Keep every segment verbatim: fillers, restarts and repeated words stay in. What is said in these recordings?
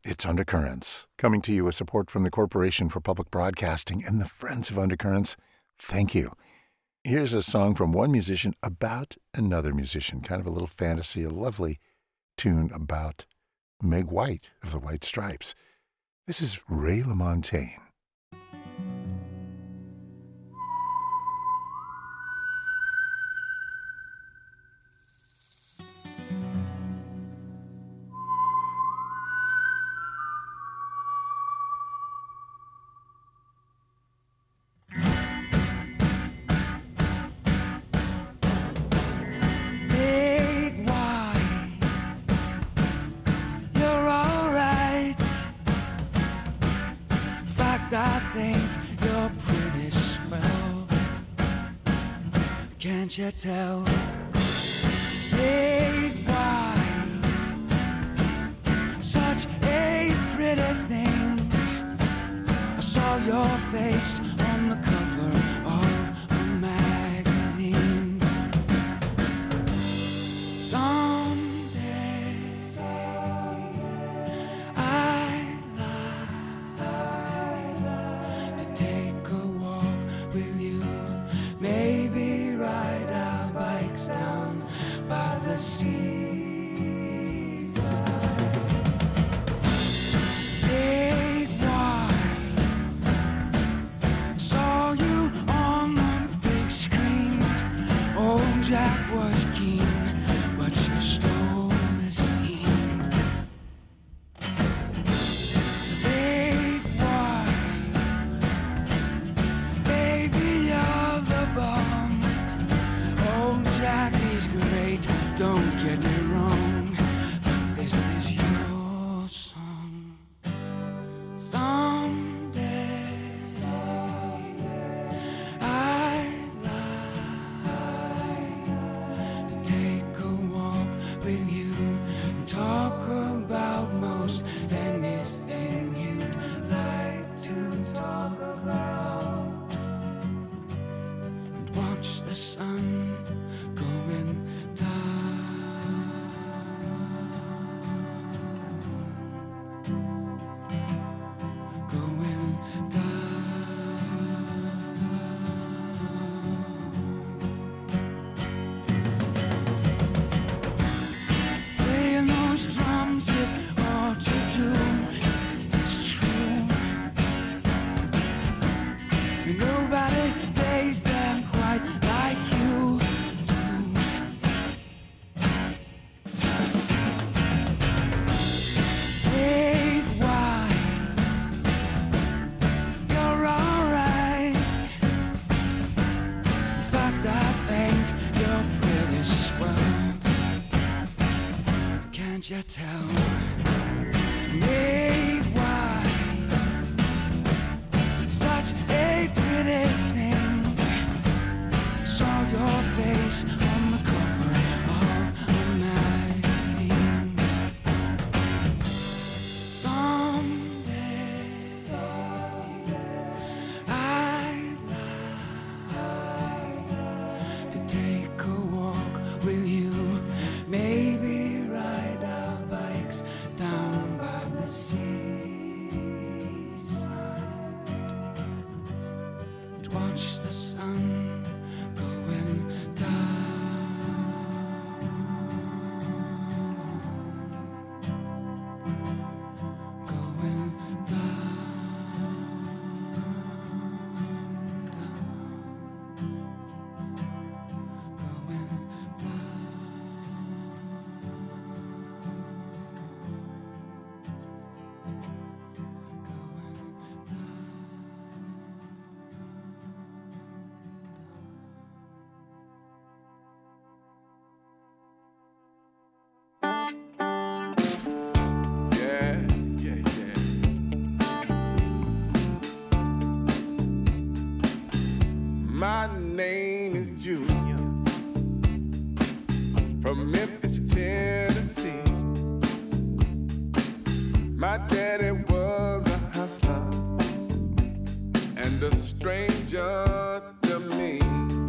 It's Undercurrents, coming to you with support from the Corporation for Public Broadcasting and the Friends of Undercurrents. Thank you. Here's a song from one musician about another musician, kind of a little fantasy, a lovely tune about Meg White of the White Stripes. This is Ray LaMontagne. Can't you tell? Big white, such a pretty thing. I saw your face on the cover of a magazine. Someday, someday I'd like to take a walk with you, maybe down by the seaside. Big white, saw you on the big screen. Old Jack was keen, but you stole the scene. Big white, baby, you're the bomb. Jack is great, don't get me wrong, but this is your song. Someday, someday I'd like to take a walk with you and talk about most anything you'd like to talk about, and watch the sun going down, going down. Playing those drums is what you do, it's true. And nobody plays them quite like you. Can't you tell? Meg White, such a pretty thing. Saw your face on the cover of a magazine. Someday, someday I'd like to take a walk with you, maybe down by the seaside, to watch the sun going down, going down, down, going down. My name is Junior, from Memphis, Tennessee. My daddy was a hustler and a stranger to me.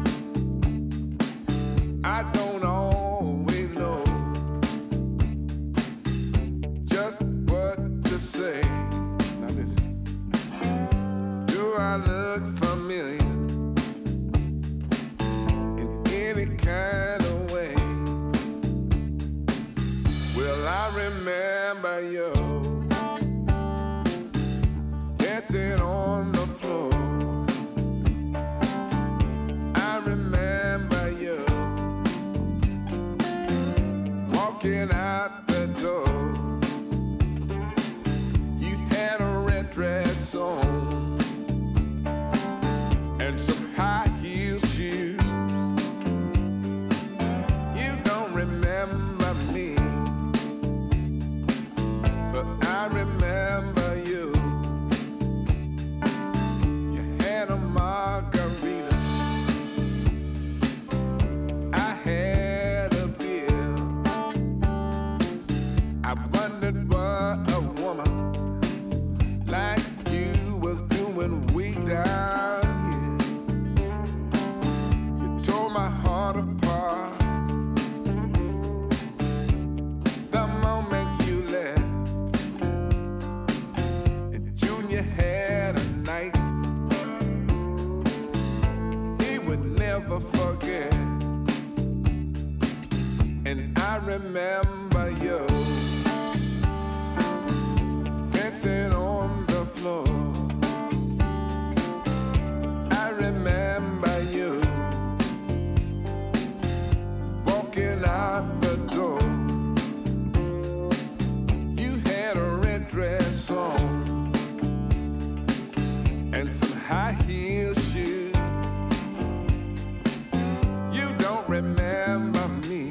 I don't always know just what to say. say, now listen, do I look familiar in any kind of way? Well, I remember you dancing on the floor. I remember you walking out the door. You had a red dress on and some high heel shoes. You don't remember me, but I remember you. You had a margarita, I had a beer. I wondered what a woman like you was doing way down here. You tore my heart apart the moment you left. And Junior had a night he would never forget. And I remember you dancing on the floor. I remember you walking out the door. You had a red dress on and some high heel shoes. You don't remember me,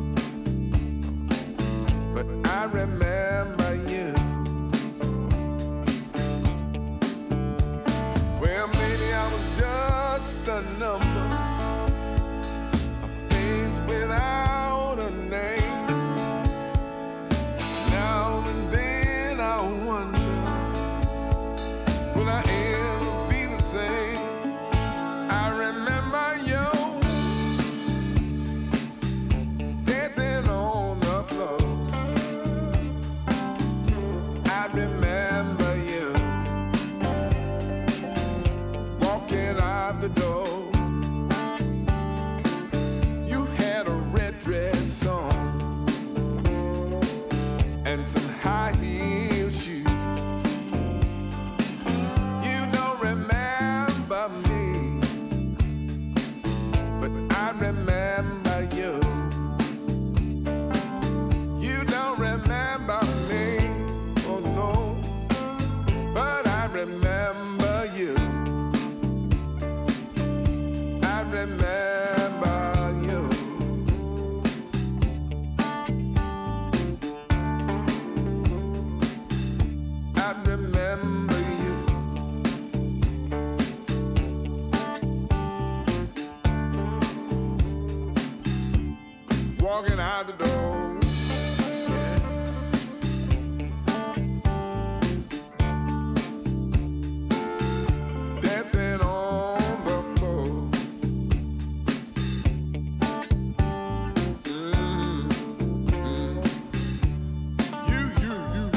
but I remember you. Well, maybe I was just a number, a face without a name. Now and then I wonder, will I ever be the same? I remember you dancing on the floor. I remember you walking out the door. You had a red dress on and some high heel shoes. You don't remember me, but I remember you. You don't remember me, oh no, but I remember you. I remember you. I remember you. Walking out the door. Yeah. Dancing on the floor. Mm, mm. You, you, you,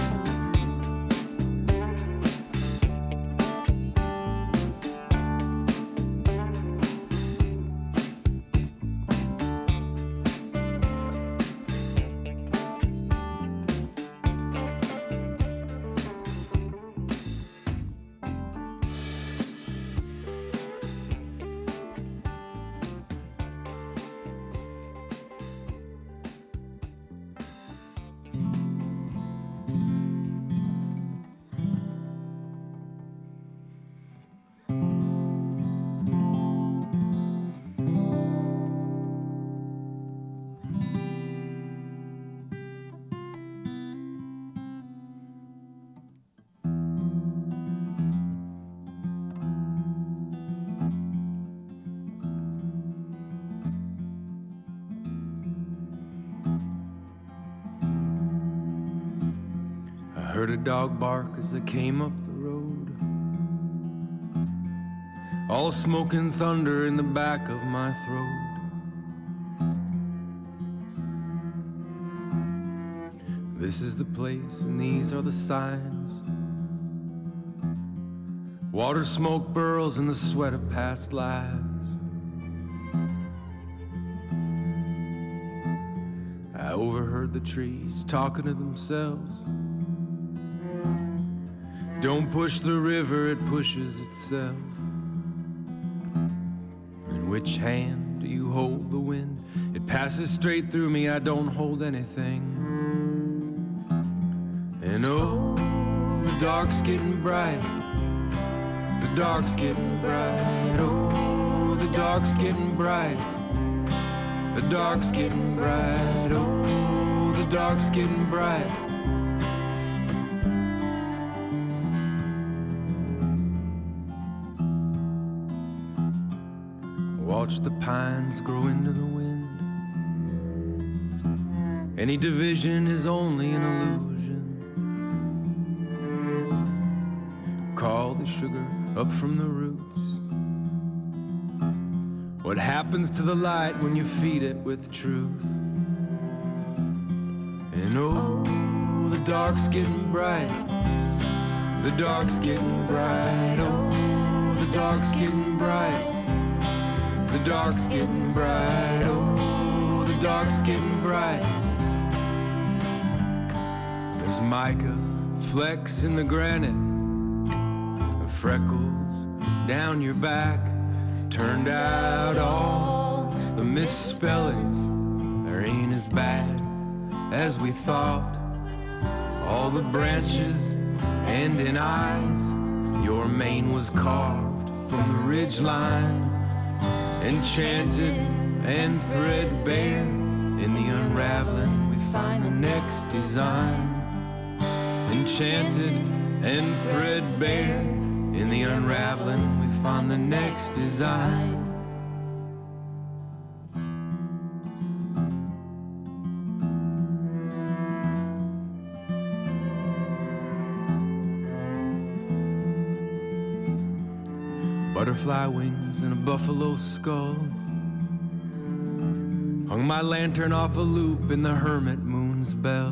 Heard a dog bark as I came up the road. All smoke and thunder in the back of my throat. This is the place and these are the signs. Water, smoke, burls, and the sweat of past lives. I overheard the trees talking to themselves. Don't push the river, it pushes itself. In which hand do you hold the wind? It passes straight through me, I don't hold anything. And oh, the dark's getting bright. The dark's getting bright. Oh, the dark's getting bright. The dark's getting bright. Oh, the dark's getting bright. Watch the pines grow into the wind. Any division is only an illusion. Call the sugar up from the roots. What happens to the light when you feed it with truth? And oh, the dark's getting bright. The dark's getting bright. Oh, the dark's getting bright. The dark's getting bright. Oh, the dark's getting bright. There's mica flecks in the granite, freckles down your back. Turned out all the misspellings, there ain't as bad as we thought. All the branches end in eyes. Your mane was carved from the ridge line, enchanted and threadbare. In the unraveling we find the next design. Enchanted and threadbare. In the unraveling, we find the next design. Butterfly wings and a buffalo skull. Hung my lantern off a loop in the hermit moon's belt.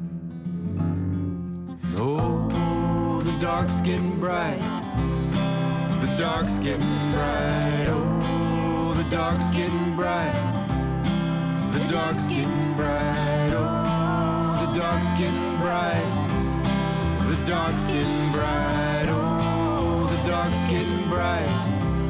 Oh, the dark's getting bright. The dark's getting bright. Oh, the dark's getting bright. The dark's getting bright. Oh, the dark's getting bright. The dark's getting bright. Oh, the dark's getting bright.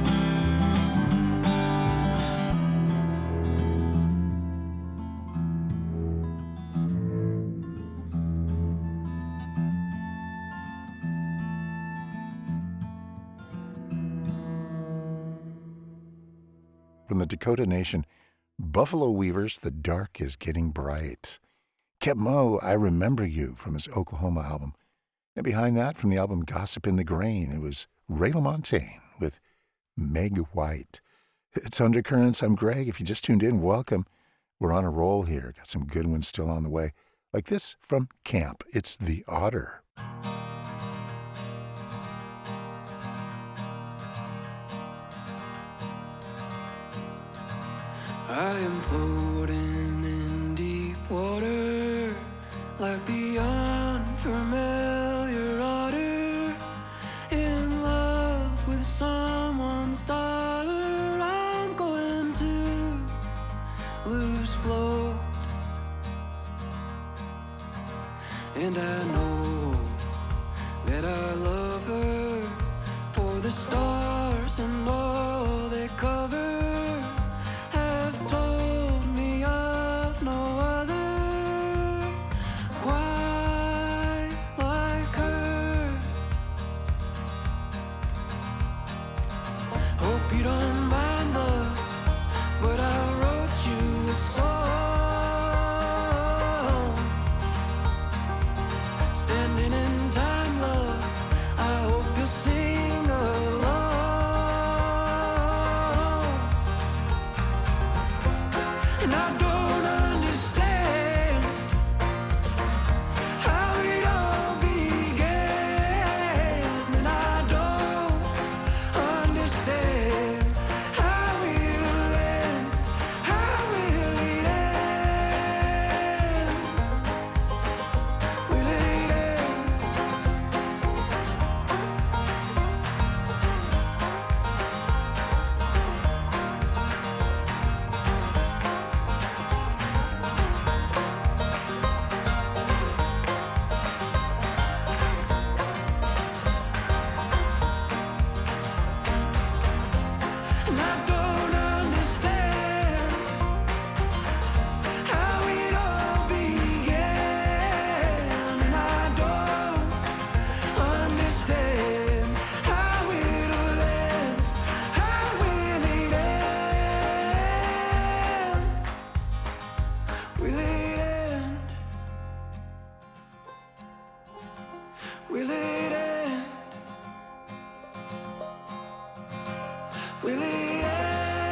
From the Dakota Nation, Buffalo Weavers, The Dark is Getting Bright. Keb' Mo', I Remember You, from his Oklahoma album. And behind that, from the album Gossip in the Grain, it was Ray LaMontagne with Meg White. It's Undercurrents. I'm Greg. If you just tuned in, welcome. We're on a roll here. Got some good ones still on the way. Like this from Camp. It's The Otter. I am floating in deep water, like the unfamiliar otter, in love with someone's daughter. I'm going to lose float, and I know that I love her, for the stars and all they cover Standing in time, love, I hope you'll sing along. Will it end? Will it end?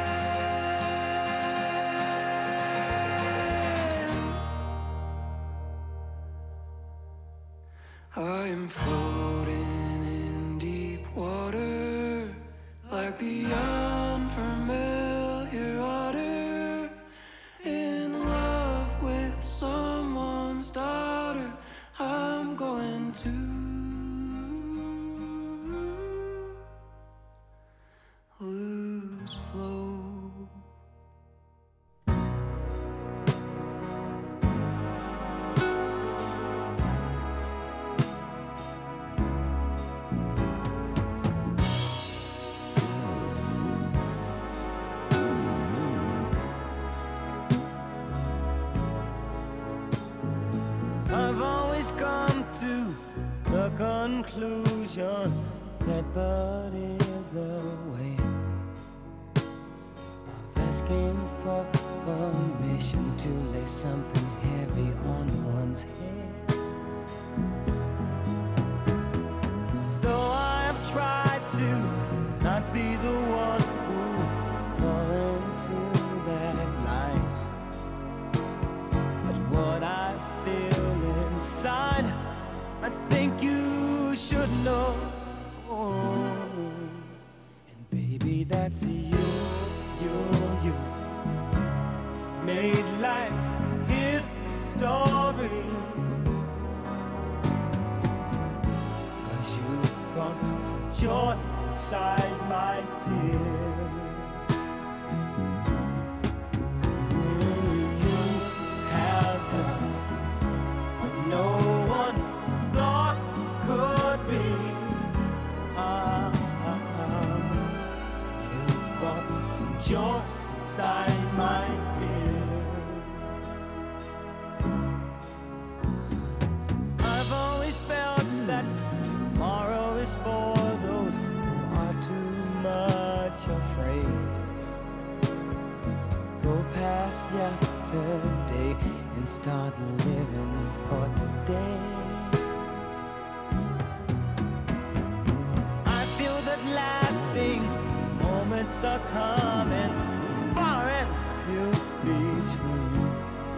I am floating in deep water like the unfamiliar otter, in love with someone's daughter. I'm going to lose flow. I've always come to the conclusion that but is the way of asking for permission to lay something heavy on one's head. So I have tried to not be the one who fall into that line, but what I feel inside, I think you should know. And baby, that's you, you, you made life's his story. 'Cause you brought some joy inside my tears. You have done what no one thought could be. Ah, ah, ah. You brought some joy inside my tears. I've always felt that tomorrow is for those who are too much afraid to go past yesterday and start living for today. I feel that lasting moments are coming, far and few between.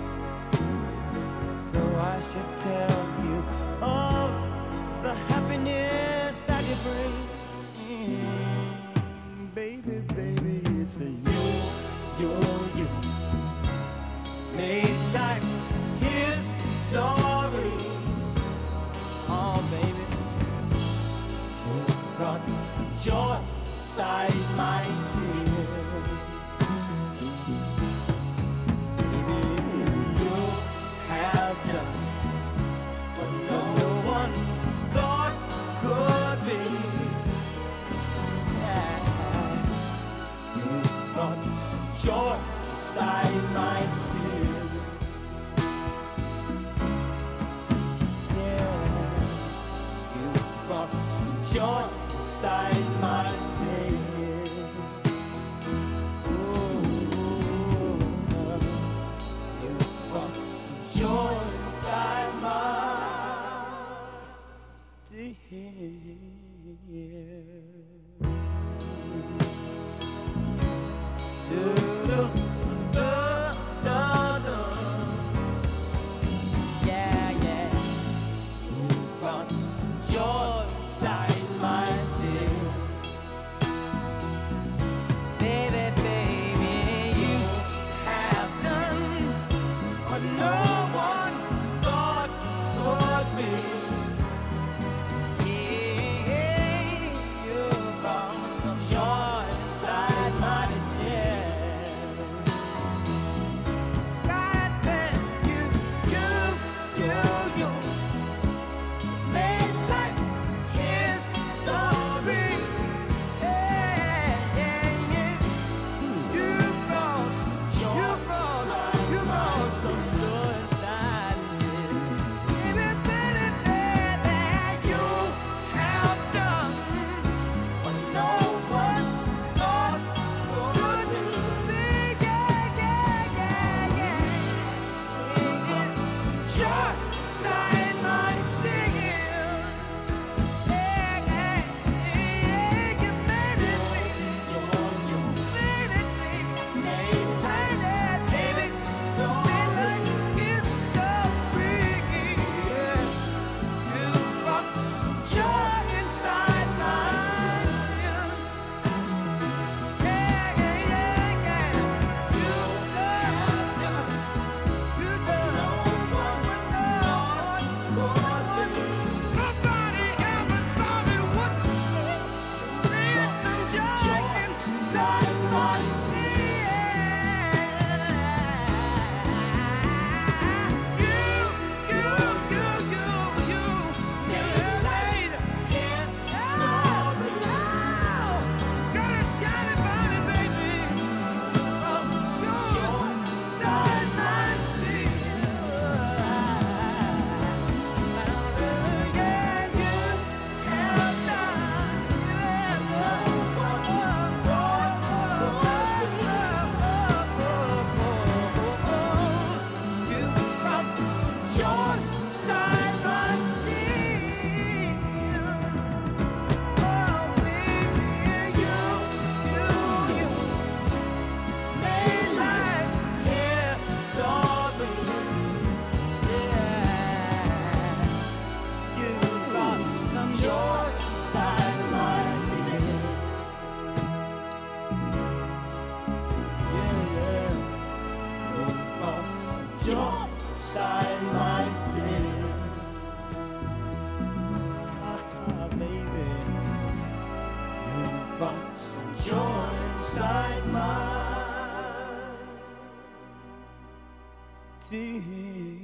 So I should tell you of the happiness that you bring. Baby, baby, it's a you, you, you made life his story. Oh, baby, you brought some joy inside my tears. Baby, you have done what no one thought could be. Yeah. You brought some joy inside my tears. Yeah. You brought some joy inside my tears. Ooh, you brought some joy inside my tears. Do, do, do, do, do. Yeah, yeah. You brought some joy inside my tears. Baby, baby, you have done what no one thought could be. Yeah, you brought some joy inside my tears. God damn, you, you, you, you made life joy inside my dear. Yeah, yeah. You brought some joy inside my dear. Ah, baby. You brought some joy inside my dear.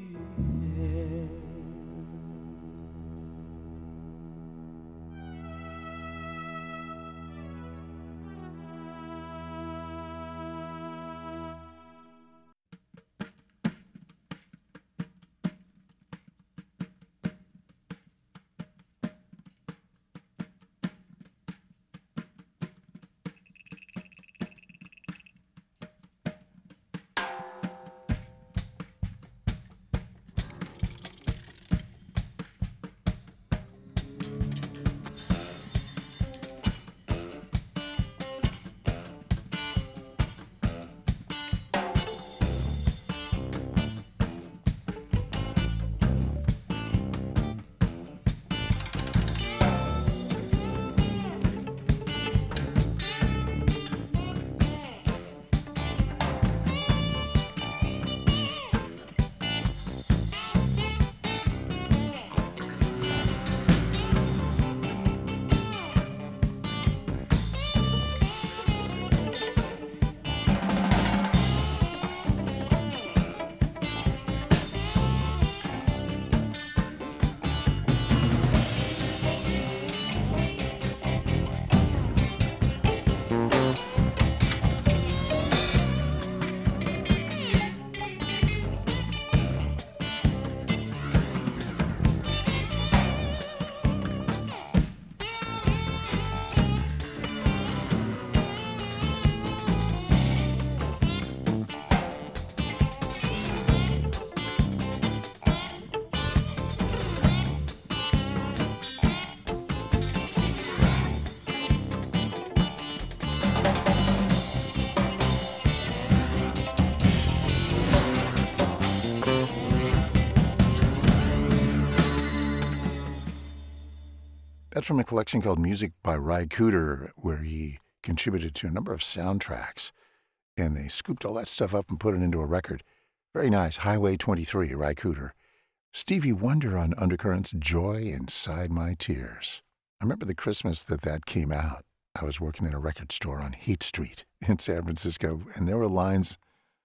That's from a collection called Music by Ry Cooder, where he contributed to a number of soundtracks, and they scooped all that stuff up and put it into a record. Very nice. Highway twenty-three, Ry Cooder. Stevie Wonder on Undercurrents, Joy Inside My Tears. I remember the Christmas that that came out. I was working in a record store on Heat Street in San Francisco, and there were lines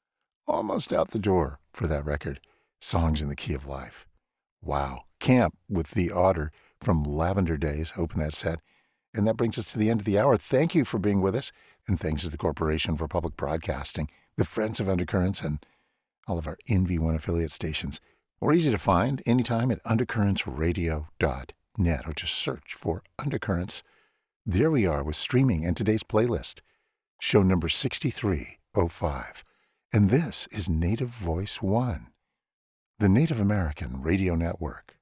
almost out the door for that record, Songs in the Key of Life. Wow. Camp with the Otter from Lavender Days open that set. And that brings us to the end of the hour. Thank you for being with us, and thanks to the Corporation for Public Broadcasting, the Friends of Undercurrents, and all of our N V one affiliate stations. We're easy to find anytime at undercurrents radio dot net, or just search for Undercurrents. There we are with streaming and today's playlist, show number sixty-three oh five. And this is Native Voice One, the Native American Radio Network.